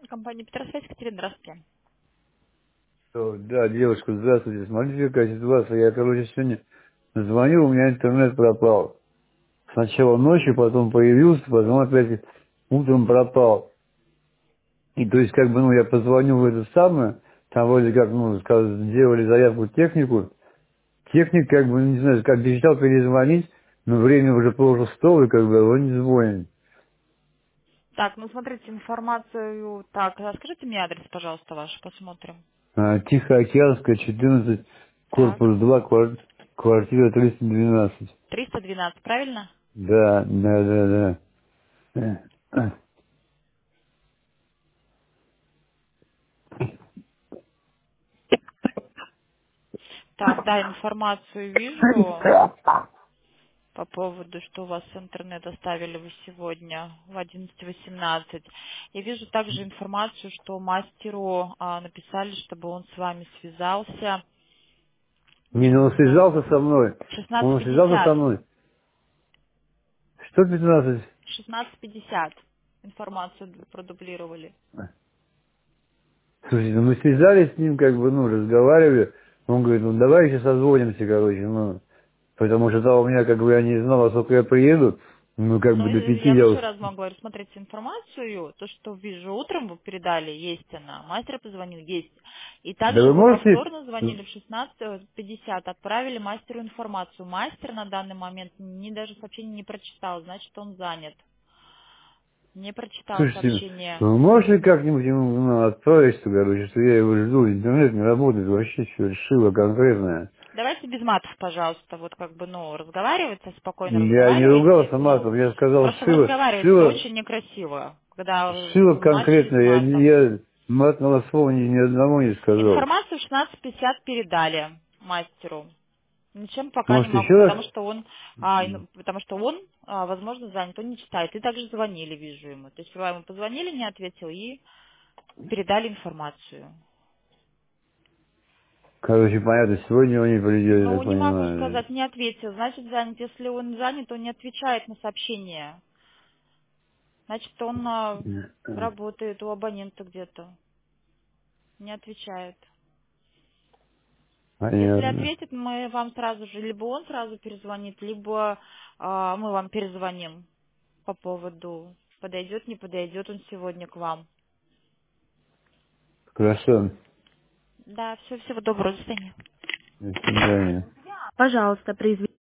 Компания Петросвязь, Екатерина, здравствуйте. Да, девушка, здравствуйте. Смотрите, какая ситуация. Я, короче, сегодня звонил, у меня интернет пропал. Сначала ночью, потом появился, потом опять утром пропал. И то есть, как бы, я позвонил в это самое, там вроде как, сделали заявку в технику. Техник, как бы, не знаю, как обещал перезвонить, но время уже полшестого, и как бы он не звонит. Так, ну смотрите информацию. Так, скажите мне адрес, пожалуйста, ваш, посмотрим. Тихоокеанская, 14, Так, корпус 2, квартира 312. 312, правильно? Да, да, да, да. Так, да, информацию вижу по поводу, что у вас интернет оставили вы сегодня в 11:18. Я вижу также информацию, что мастеру написали, чтобы он с вами связался Не, ну он связался со мной. в Он связался 16:50. со мной. Что 15? 16:50 информацию продублировали. Слушайте, ну мы связались с ним, как бы, разговаривали. Он говорит, давай сейчас созвонимся, короче, потому что там у меня, как бы, я не знал, сколько я приеду. Как Ну, бы до пяти я вам я еще уж... раз вам говорю, смотрите информацию, то, что вижу утром, вы передали, есть она, мастер позвонил, есть. И Да также вы вы можете... повторно звонили в 16:50, отправили мастеру информацию. Мастер на данный момент даже сообщение не прочитал, значит, он занят. Не прочитал Слушайте, сообщение. вы можете как-нибудь ему отправить, что, короче, что я его жду, интернет не работает, вообще все решило конкретное. Давайте без матов, пожалуйста, вот как бы, разговаривайте, спокойно Я не разговаривайте, ругался матом, я сказал, просто вы разговариваете шило, очень некрасиво, когда ссылок начали конкретно, с матом. я матного слова ни одного не сказал. Информацию в 16:50 передали мастеру. Ничем пока не Может, могу, еще раз? потому что он, возможно, занят, он не читает. И также звонили, вижу ему. То есть вы ему позвонили, не ответил, и передали информацию. Короче, понятно, сегодня он не придет, я Ну, так не могу понимаю. сказать, не ответил. Значит, занят. Если он занят, он не отвечает на сообщения. Значит, он работает у абонента где-то. Не отвечает. Если Понятно. ответит, мы вам сразу же, либо он сразу перезвонит, либо мы вам перезвоним по поводу, подойдет, не подойдет он сегодня к вам. Хорошо. Да, всего доброго, до свидания. До свидания. Пожалуйста, произведите.